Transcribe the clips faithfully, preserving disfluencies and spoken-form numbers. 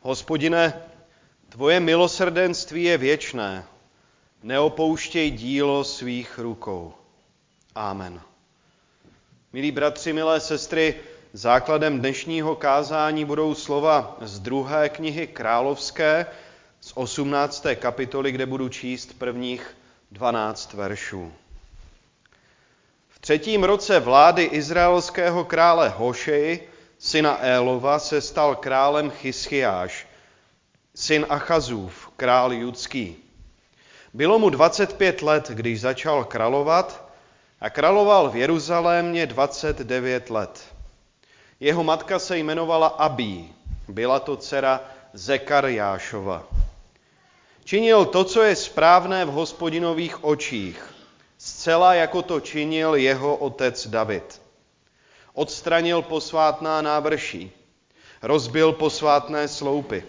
Hospodine, tvoje milosrdenství je věčné, neopouštěj dílo svých rukou. Amen. Milí bratři, milé sestry, základem dnešního kázání budou slova z druhé knihy Královské, z osmnácté kapitoly, kde budu číst prvních dvanáct veršů. V třetím roce vlády izraelského krále Hošeji, syna Élova, se stal králem Chiskiáš, syn Achazův, král judský. Bylo mu dvacet pět let, když začal královat a královal v Jeruzalémě dvacet devět let. Jeho matka se jmenovala Abí, byla to dcera Zekariášova. Činil to, co je správné v Hospodinových očích, zcela jako to činil jeho otec David. Odstranil posvátná návrší, rozbil posvátné sloupy,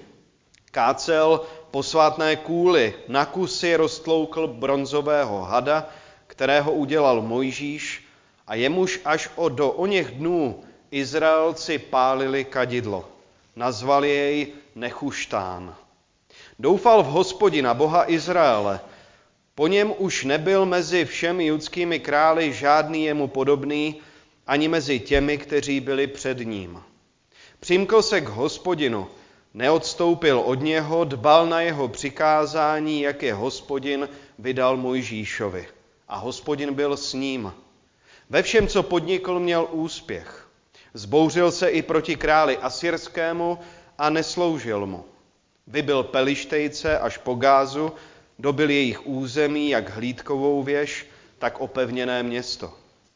kácel posvátné kůly, na kusy roztloukl bronzového hada, kterého udělal Mojžíš, a jemuž až o do oněch dnů Izraelci pálili kadidlo. Nazvali jej Nechuštán. Doufal v Hospodina, Boha Izraele. Po něm už nebyl mezi všemi judskými králi žádný jemu podobný, ani mezi těmi, kteří byli před ním. Přimkl se k Hospodinu, neodstoupil od něho, dbal na jeho přikázání, jak je Hospodin vydal Mojžíšovi. A Hospodin byl s ním. Ve všem, co podnikl, měl úspěch. Zbouřil se i proti králi asyrskému a nesloužil mu. Vybil Pelištejce až po Gázu, dobil jejich území jak hlídkovou věž, tak opevněné město.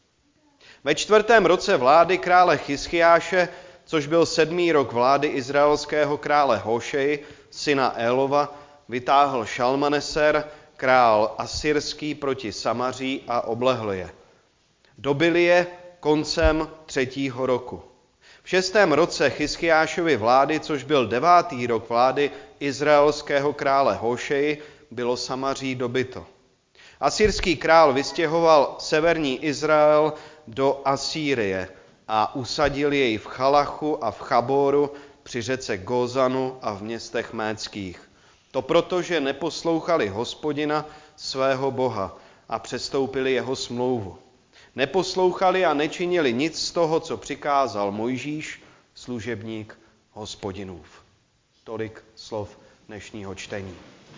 Ve čtvrtém roce vlády krále Chiskiáše, což byl sedmý rok vlády izraelského krále Hošeji, syna Élova, vytáhl Šalmaneser, král asyrský, proti Samaří a oblehl je. Dobil je koncem třetího roku. V šestém roce Chiskiášovy vlády, což byl devátý rok vlády izraelského krále Hošeji, bylo Samaří dobyto. Asyrský král vystěhoval severní Izrael do Asýrie a usadil jej v Chalachu a v Chaboru při řece Gózanu a v městech méckých. To proto, že neposlouchali Hospodina, svého Boha, a přestoupili jeho smlouvu. Neposlouchali a nečinili nic z toho, co přikázal Mojžíš, služebník Hospodinův. Tolik slov dnešního čtení.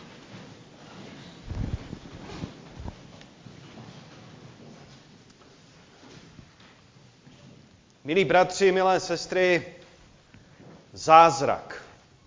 Milí bratři, milé sestry, zázrak.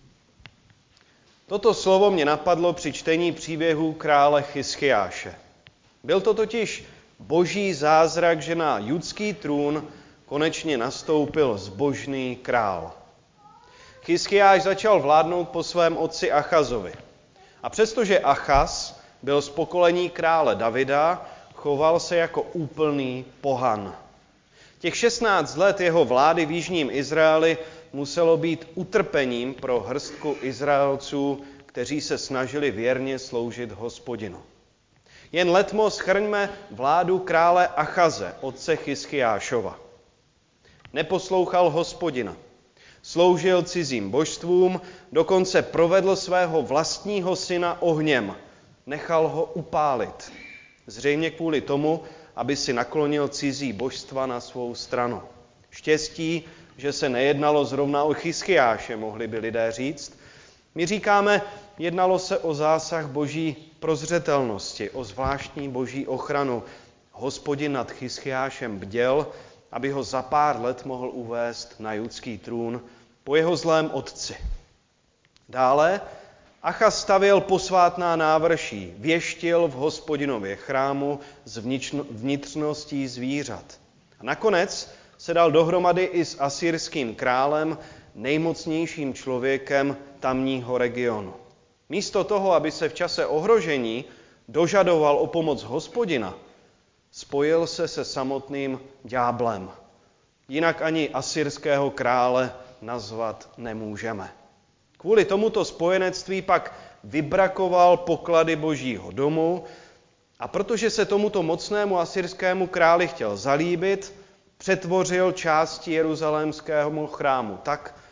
Toto slovo mě napadlo při čtení příběhu krále Chiskiáše. Byl to totiž boží zázrak, že na judský trůn konečně nastoupil zbožný král. Chiskiáš začal vládnout po svém otci Achazovi. A přestože Achaz byl z pokolení krále Davida, choval se jako úplný pohan. Těch šestnáct let jeho vlády v jižním Izraeli muselo být utrpením pro hrstku Izraelců, kteří se snažili věrně sloužit Hospodinu. Jen letmo shrňme vládu krále Achaze, otce Chiskiášova. Neposlouchal Hospodina, sloužil cizím božstvům, dokonce provedl svého vlastního syna ohněm, nechal ho upálit. Zřejmě kvůli tomu, aby si naklonil cizí božstva na svou stranu. Štěstí, že se nejednalo zrovna o Chiskiáše, mohli by lidé říct. My říkáme, jednalo se o zásah boží prozřetelnosti, o zvláštní boží ochranu. Hospodin nad Chiskiášem bděl, aby ho za pár let mohl uvést na judský trůn po jeho zlém otci. Dále Achaz stavěl posvátná návrší, věštil v Hospodinově chrámu z vnitřností zvířat. A nakonec se dal dohromady i s asyrským králem, nejmocnějším člověkem tamního regionu. Místo toho, aby se v čase ohrožení dožadoval o pomoc Hospodina, spojil se se samotným ďáblem. Jinak ani asyrského krále nazvat nemůžeme. Kvůli tomuto spojenectví pak vybrakoval poklady božího domu a protože se tomuto mocnému asyrskému králi chtěl zalíbit, přetvořil části jeruzalémského chrámu tak,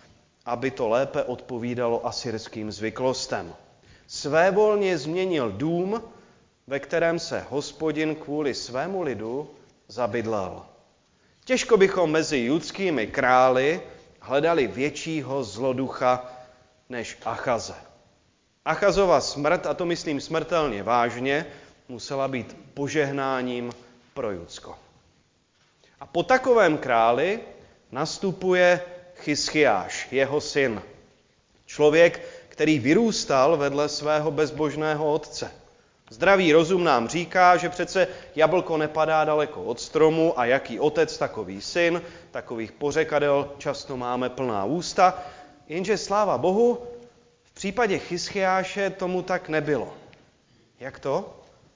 aby to lépe odpovídalo asyrským zvyklostem. Svévolně změnil dům, ve kterém se Hospodin kvůli svému lidu zabydlel. Těžko bychom mezi judskými králi hledali většího zloducha než Achaze. Achazova smrt, a to myslím smrtelně vážně, musela být požehnáním pro Judsko. A po takovém králi nastupuje Chiskiáš, jeho syn. Člověk, který vyrůstal vedle svého bezbožného otce. Zdravý rozum nám říká, že přece jablko nepadá daleko od stromu a jaký otec, takový syn, takových pořekadel často máme plná ústa, jenže sláva Bohu, v případě Chiskiáše tomu tak nebylo. Jak to?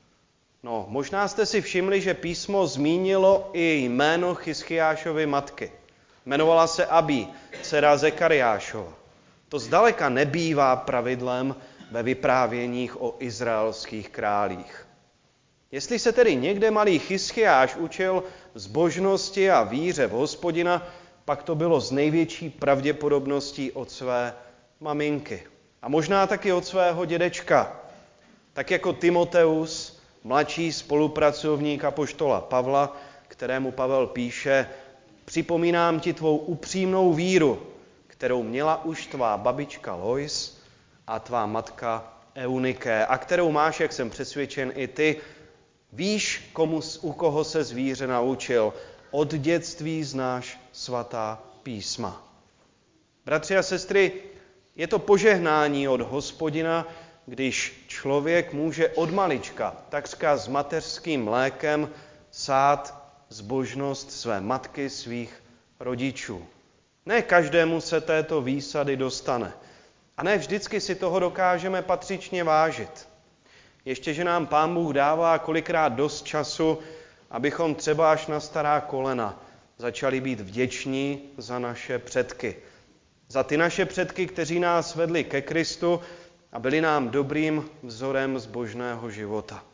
No, možná jste si všimli, že písmo zmínilo i jméno Chiskiášovy matky. Jmenovala se Abi, dcera Zekariášova. To zdaleka nebývá pravidlem ve vyprávěních o izraelských králích. Jestli se tedy někde malý Chiskiáš učil zbožnosti a víře v Hospodina, pak to bylo s největší pravděpodobností od své maminky. A možná taky od svého dědečka. Tak jako Timoteus, mladší spolupracovník apoštola Pavla, kterému Pavel píše: připomínám ti tvou upřímnou víru, kterou měla už tvá babička Lois a tvá matka Euniké, a kterou máš, jak jsem přesvědčen, i ty. Víš, komu, u koho se zvíře naučil. Od dětství znáš svatá písma. Bratři a sestry, je to požehnání od Hospodina, když člověk může od malička, takřka s mateřským mlékem, sát zbožnost své matky, svých rodičů. Ne každému se této výsady dostane. A ne vždycky si toho dokážeme patřičně vážit. Ještě, že nám Pán Bůh dává kolikrát dost času, abychom třeba až na stará kolena začali být vděční za naše předky. Za ty naše předky, kteří nás vedli ke Kristu a byli nám dobrým vzorem zbožného života.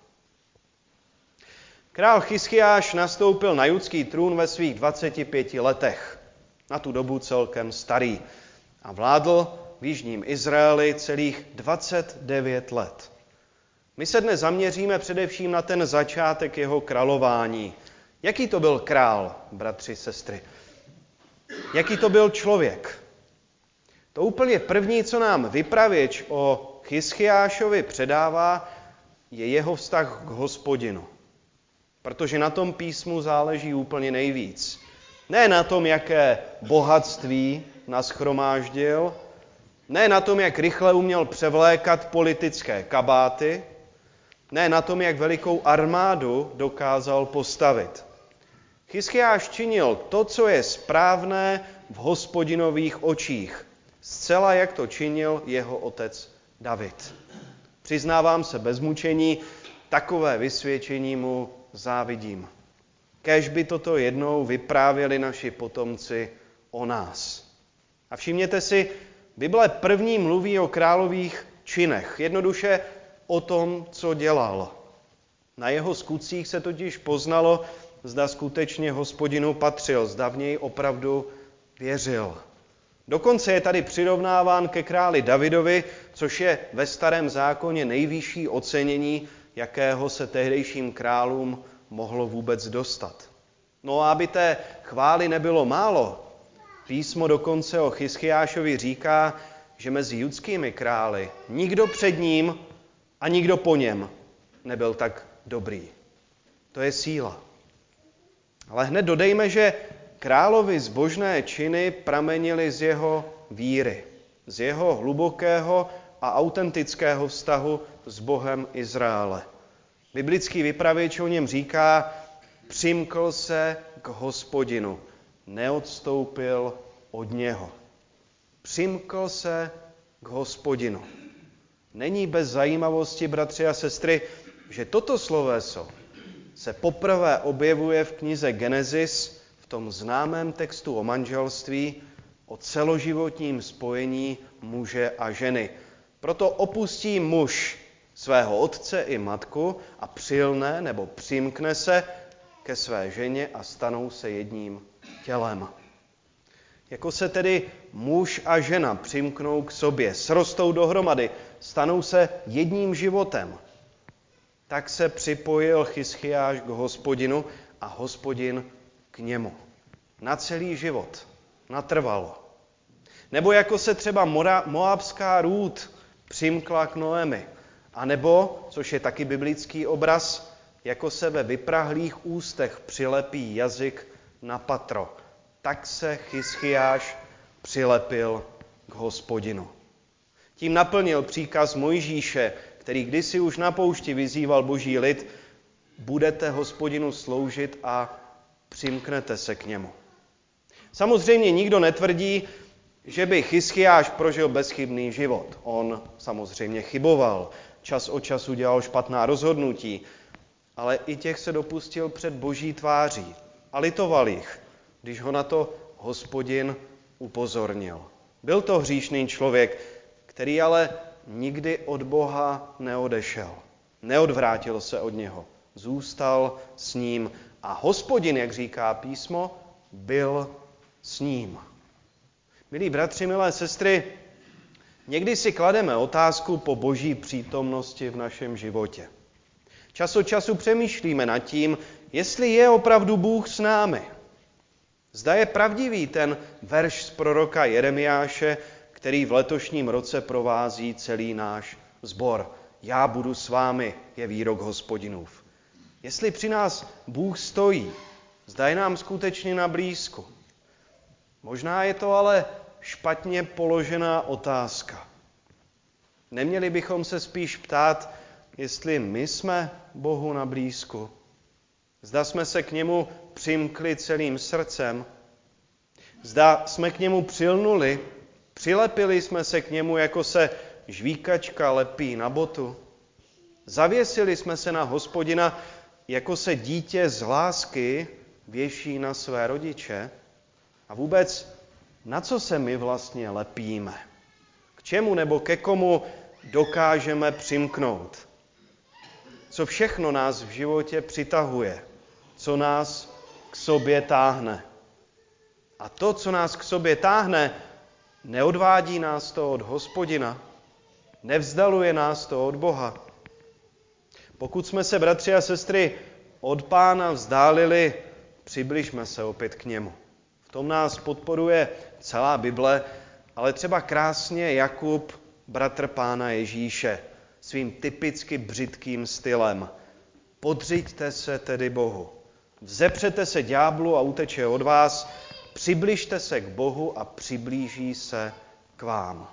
Král Chiskiáš nastoupil na judský trůn ve svých dvaceti pěti letech. Na tu dobu celkem starý. A vládl v jižním Izraeli celých dvacet devět let. My se dnes zaměříme především na ten začátek jeho králování. Jaký to byl král, bratři, sestry? Jaký to byl člověk? To úplně první, co nám vypravěč o Chiskiášovi předává, je jeho vztah k Hospodinu. Protože na tom písmu záleží úplně nejvíc. Ne na tom, jaké bohatství nashromáždil, ne na tom, jak rychle uměl převlékat politické kabáty, ne na tom, jak velikou armádu dokázal postavit. Chiskiáš činil to, co je správné v Hospodinových očích, zcela jak to činil jeho otec David. Přiznávám se bez mučení, takové vysvědčení mu závidím. Kéž by toto jednou vyprávěli naši potomci o nás. A všimněte si, Bible první mluví o králových činech, jednoduše o tom, co dělal. Na jeho skutcích se totiž poznalo, zda skutečně Hospodinu patřil, zda v něj opravdu věřil. Dokonce je tady přirovnáván ke králi Davidovi, což je ve Starém zákoně nejvyšší ocenění, jakého se tehdejším králům mohlo vůbec dostat. No a aby té chvály nebylo málo, písmo dokonce o Chiskiášovi říká, že mezi judskými králi nikdo před ním a nikdo po něm nebyl tak dobrý. To je síla. Ale hned dodejme, že královi zbožné činy pramenily z jeho víry, z jeho hlubokého a autentického vztahu s Bohem Izraele. Biblický vypravěč o něm říká: přimkl se k Hospodinu, neodstoupil od něho. Přimkl se k Hospodinu. Není bez zajímavosti, bratři a sestry, že toto sloveso se poprvé objevuje v knize Genesis, v tom známém textu o manželství, o celoživotním spojení muže a ženy. Proto opustí muž svého otce i matku a přilne nebo přimkne se ke své ženě a stanou se jedním tělem. Jako se tedy muž a žena přimknou k sobě, srostou dohromady, stanou se jedním životem. Tak se připojil Chyskiáš k Hospodinu a Hospodin k němu. Na celý život, natrvalo. Nebo jako se třeba moabská Rút přimkla k Noemi. A nebo, což je taky biblický obraz, jako se ve vyprahlých ústech přilepí jazyk na patro. Tak se Chyskiáš přilepil k Hospodinu. Tím naplnil příkaz Mojžíše, který kdysi už na poušti vyzýval boží lid, budete Hospodinu sloužit a přimknete se k němu. Samozřejmě nikdo netvrdí, že by Chyskiáš prožil bezchybný život. On samozřejmě chyboval, čas od času dělal špatná rozhodnutí, ale i těch se dopustil před boží tváří a litoval jich, když ho na to Hospodin upozornil. Byl to hříšný člověk, který ale nikdy od Boha neodešel. Neodvrátil se od něho. Zůstal s ním a Hospodin, jak říká písmo, byl s ním. Milí bratři, milé sestry, někdy si klademe otázku po boží přítomnosti v našem životě. Čas od času přemýšlíme nad tím, jestli je opravdu Bůh s námi. Zda je pravdivý ten verš z proroka Jeremiáše, který v letošním roce provází celý náš sbor. Já budu s vámi, je výrok Hospodinův. Jestli při nás Bůh stojí, zda je nám skutečně na blízku. Možná je to ale špatně položená otázka. Neměli bychom se spíš ptát, jestli my jsme Bohu na blízku. Zda jsme se k němu přimkli celým srdcem. Zda jsme k němu přilnuli, přilepili jsme se k němu, jako se žvíkačka lepí na botu. Zavěsili jsme se na Hospodina, jako se dítě z lásky věší na své rodiče. A vůbec, na co se my vlastně lepíme? K čemu nebo ke komu dokážeme přimknout? Co všechno nás v životě přitahuje? Co nás k sobě táhne? A to, co nás k sobě táhne, neodvádí nás to od Hospodina, nevzdaluje nás to od Boha. Pokud jsme se, bratři a sestry, od Pána vzdálili, přibližme se opět k němu. V tom nás podporuje celá Bible, ale třeba krásně Jakub, bratr Pána Ježíše, svým typicky břitkým stylem. Podřiďte se tedy Bohu. Vzepřete se ďáblu a uteče od vás, přibližte se k Bohu a přiblíží se k vám.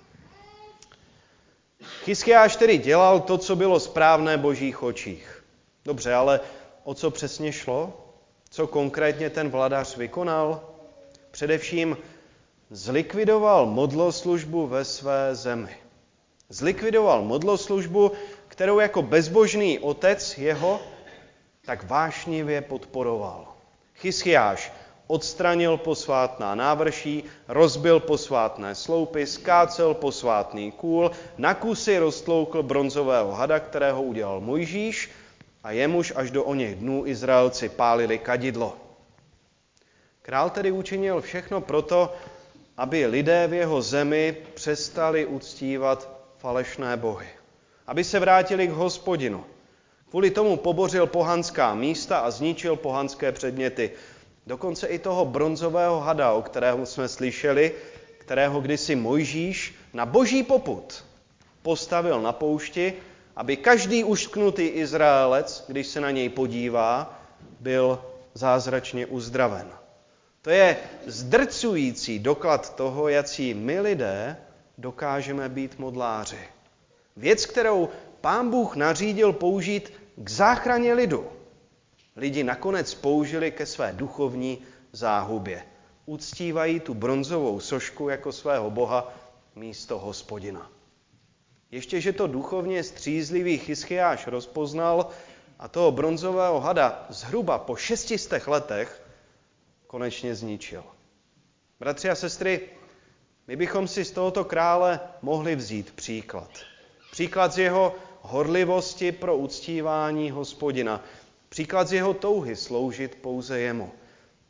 Chyskiáš tedy dělal to, co bylo správné v božích očích. Dobře, ale o co přesně šlo? Co konkrétně ten vladař vykonal? Především zlikvidoval modloslužbu ve své zemi. Zlikvidoval modloslužbu, kterou jako bezbožný otec jeho tak vášnivě podporoval. Chyskiáš odstranil posvátná návrší, rozbil posvátné sloupy, skácel posvátný kůl, na kusy roztloukl bronzového hada, kterého udělal Mojžíš, a jemuž až do oněch dnů Izraelci pálili kadidlo. Král tedy učinil všechno proto, aby lidé v jeho zemi přestali uctívat falešné bohy. Aby se vrátili k Hospodinu. Kvůli tomu pobořil pohanská místa a zničil pohanské předměty. Dokonce i toho bronzového hada, o kterého jsme slyšeli, kterého kdysi Mojžíš na boží popud postavil na poušti, aby každý uštknutý Izraelec, když se na něj podívá, byl zázračně uzdraven. To je zdrcující doklad toho, jací my lidé dokážeme být modláři. Věc, kterou Pán Bůh nařídil použít k záchraně lidu, lidi nakonec použili ke své duchovní záhubě. Uctívají tu bronzovou sošku jako svého boha místo Hospodina. Ještě, že to duchovně střízlivý Chyskiáš rozpoznal a toho bronzového hada zhruba po šestistech letech konečně zničil. Bratři a sestry, my bychom si z tohoto krále mohli vzít příklad. Příklad z jeho horlivosti pro uctívání Hospodina. Příklad z jeho touhy sloužit pouze jemu.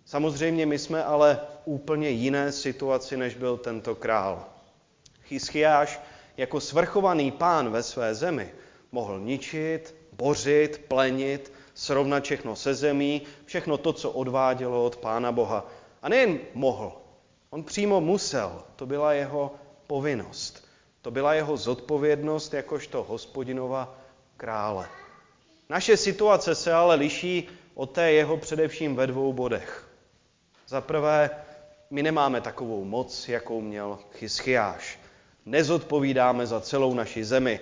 Samozřejmě my jsme ale v úplně jiné situaci, než byl tento král. Chiskiáš jako svrchovaný pán ve své zemi mohl ničit, bořit, plenit, srovnat všechno se zemí, všechno to, co odvádělo od Pána Boha. A nejen mohl, on přímo musel, to byla jeho povinnost. To byla jeho zodpovědnost jakožto Hospodinova krále. Naše situace se ale liší od té jeho především ve dvou bodech. Za prvé, my nemáme takovou moc, jakou měl Chiskiáš. Nezodpovídáme za celou naši zemi,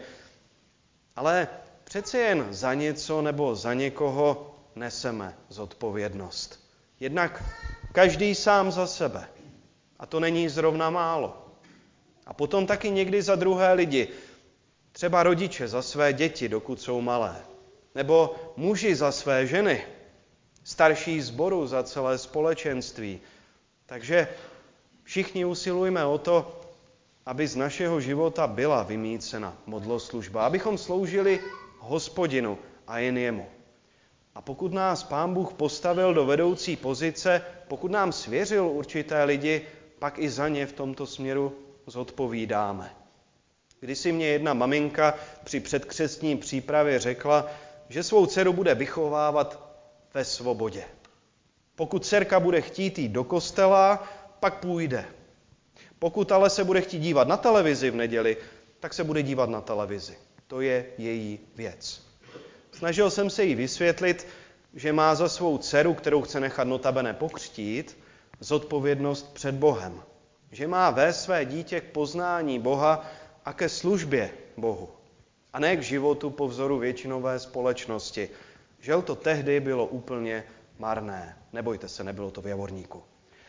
ale přece jen za něco nebo za někoho neseme zodpovědnost. Jednak každý sám za sebe. A to není zrovna málo. A potom taky někdy za druhé lidi. Třeba rodiče za své děti, dokud jsou malé. Nebo muži za své ženy. Starší sboru za celé společenství. Takže všichni usilujme o to, aby z našeho života byla vymýcena modloslužba. Abychom sloužili Hospodinu a jen jemu. A pokud nás Pán Bůh postavil do vedoucí pozice, pokud nám svěřil určité lidi, pak i za ně v tomto směru zodpovídáme. Kdysi mě jedna maminka při předkřestní přípravě řekla, že svou dceru bude vychovávat ve svobodě. Pokud dcerka bude chtít jít do kostela, pak půjde. Pokud ale se bude chtít dívat na televizi v neděli, tak se bude dívat na televizi. To je její věc. Snažil jsem se jí vysvětlit, že má za svou dceru, kterou chce nechat notabene pokřtít, zodpovědnost před Bohem. Že má vést své dítě k poznání Boha a ke službě Bohu. A ne k životu po vzoru většinové společnosti. Žel to tehdy bylo úplně marné. Nebojte se, nebylo to v Javorníku.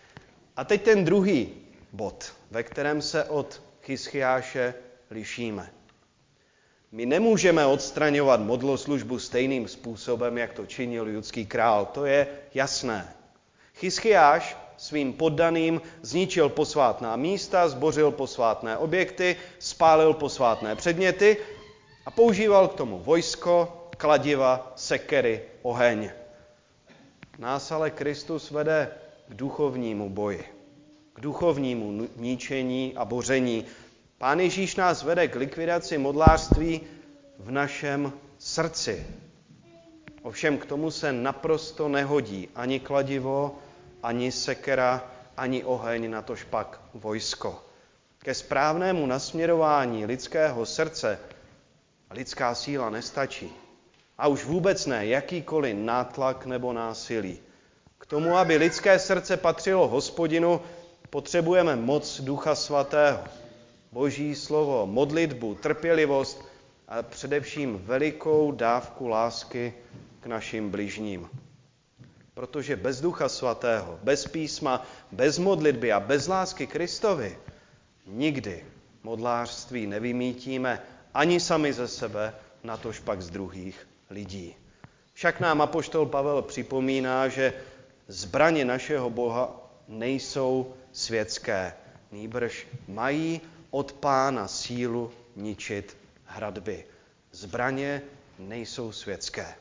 A teď ten druhý bod, ve kterém se od Chiskiáše lišíme. My nemůžeme odstraňovat modloslužbu stejným způsobem, jak to činil judský král. To je jasné. Chiskiáš svým poddaným zničil posvátná místa, zbořil posvátné objekty, spálil posvátné předměty a používal k tomu vojsko, kladiva, sekery, oheň. Nás ale Kristus vede k duchovnímu boji, k duchovnímu ničení a boření. Pán Ježíš nás vede k likvidaci modlářství v našem srdci. Ovšem k tomu se naprosto nehodí ani kladivo, ani sekera, ani oheň, natož pak vojsko. Ke správnému nasměrování lidského srdce lidská síla nestačí. A už vůbec ne jakýkoliv nátlak nebo násilí. K tomu, aby lidské srdce patřilo Hospodinu, potřebujeme moc Ducha Svatého. Boží slovo, modlitbu, trpělivost a především velikou dávku lásky k našim bližním. Protože bez Ducha Svatého, bez písma, bez modlitby a bez lásky Kristovi nikdy modlářství nevymítíme ani sami ze sebe, natož pak z druhých lidí. Však nám apoštol Pavel připomíná, že zbraně našeho Boha nejsou světské, nýbrž mají od Pána sílu ničit hradby. Zbraně nejsou světské.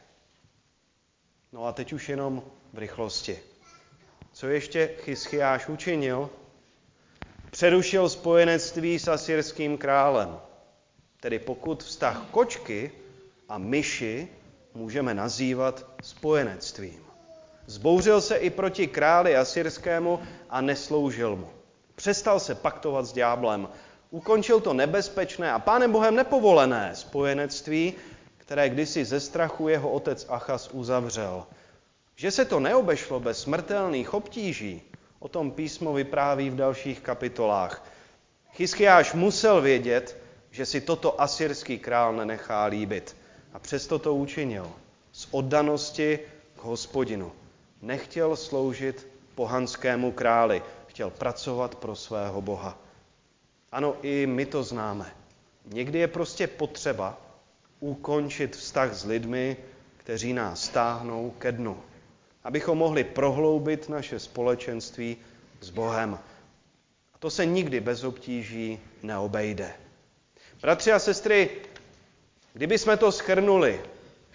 No a teď už jenom v rychlosti. Co ještě Chiskiáš učinil? Přerušil spojenectví s asyrským králem. Tedy pokud vztah kočky a myši můžeme nazývat spojenectvím. Zbouřil se i proti králi asyrskému a nesloužil mu. Přestal se paktovat s ďáblem. Ukončil to nebezpečné a Pánem Bohem nepovolené spojenectví, které kdysi ze strachu jeho otec Achaz uzavřel. Že se to neobešlo bez smrtelných obtíží, o tom písmo vypráví v dalších kapitolách. Chiskiáš musel vědět, že si toto asyrský král nenechá líbit. A přesto to učinil. Z oddanosti k Hospodinu. Nechtěl sloužit pohanskému králi. Chtěl pracovat pro svého Boha. Ano, i my to známe. Někdy je prostě potřeba ukončit vztah s lidmi, kteří nás stáhnou ke dnu. Abychom mohli prohloubit naše společenství s Bohem. A to se nikdy bez obtíží neobejde. Bratři a sestry, kdybychom to shrnuli,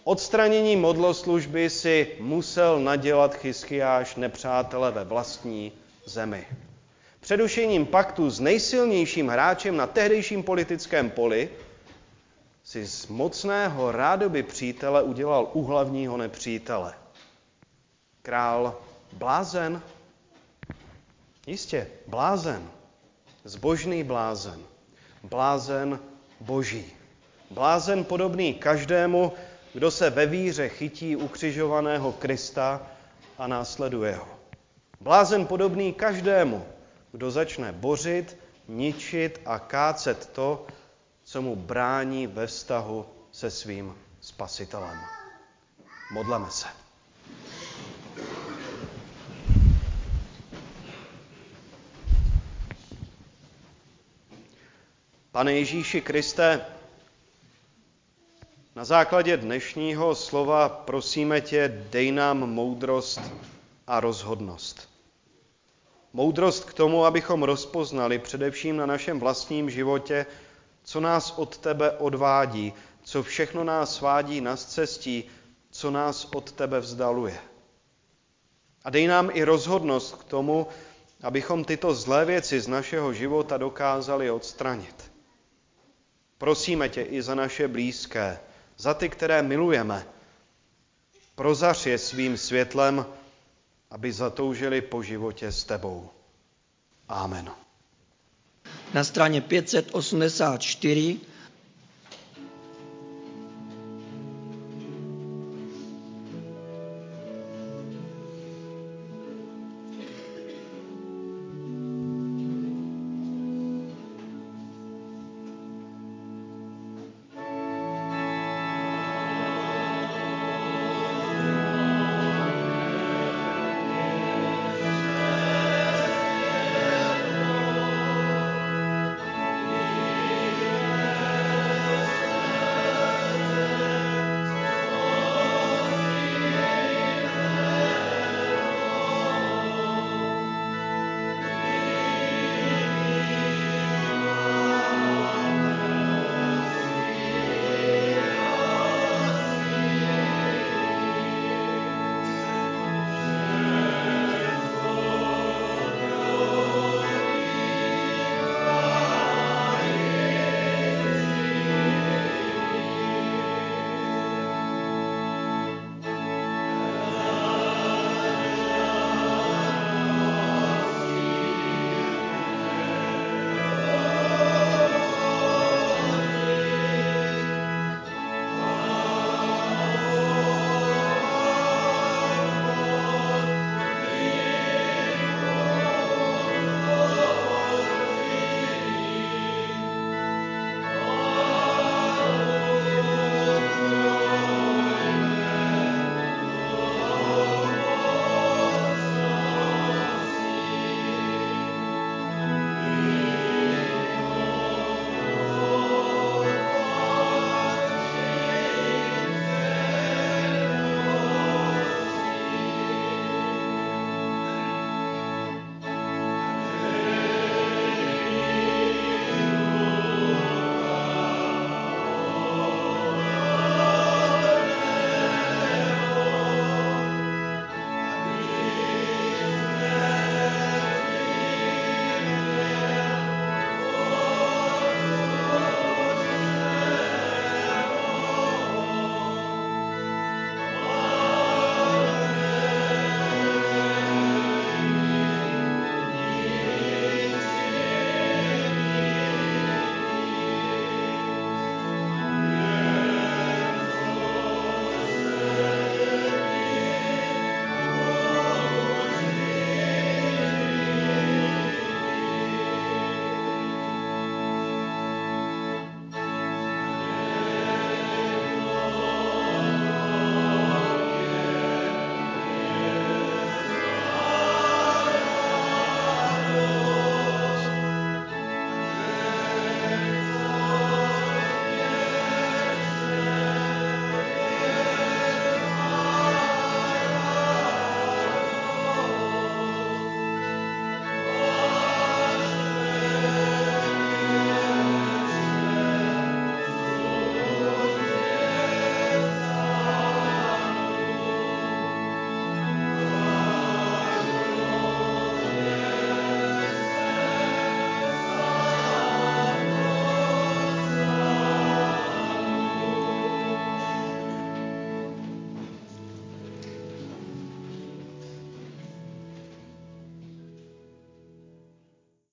Odstranění modloslužby si musel nadělat Chyskiáš nepřátele ve vlastní zemi. Přerušením paktu s nejsilnějším hráčem na tehdejším politickém poli si z mocného rádoby přítele udělal úhlavního nepřítele. Král blázen? Jistě, blázen. Zbožný blázen. Blázen boží. Blázen podobný každému, kdo se ve víře chytí ukřižovaného Krista a následuje ho. Blázen podobný každému, kdo začne bořit, ničit a kácet to, co mu brání ve vztahu se svým Spasitelem. Modleme se. Pane Ježíši Kriste, na základě dnešního slova prosíme tě, dej nám moudrost a rozhodnost. Moudrost k tomu, abychom rozpoznali především na našem vlastním životě, co nás od tebe odvádí, co všechno nás svádí na scestí, co nás od tebe vzdaluje. A dej nám i rozhodnost k tomu, abychom tyto zlé věci z našeho života dokázali odstranit. Prosíme tě i za naše blízké, za ty, které milujeme. Prozař je svým světlem, aby zatoužili po životě s tebou. Amen. Na straně pět set osmdesát čtyři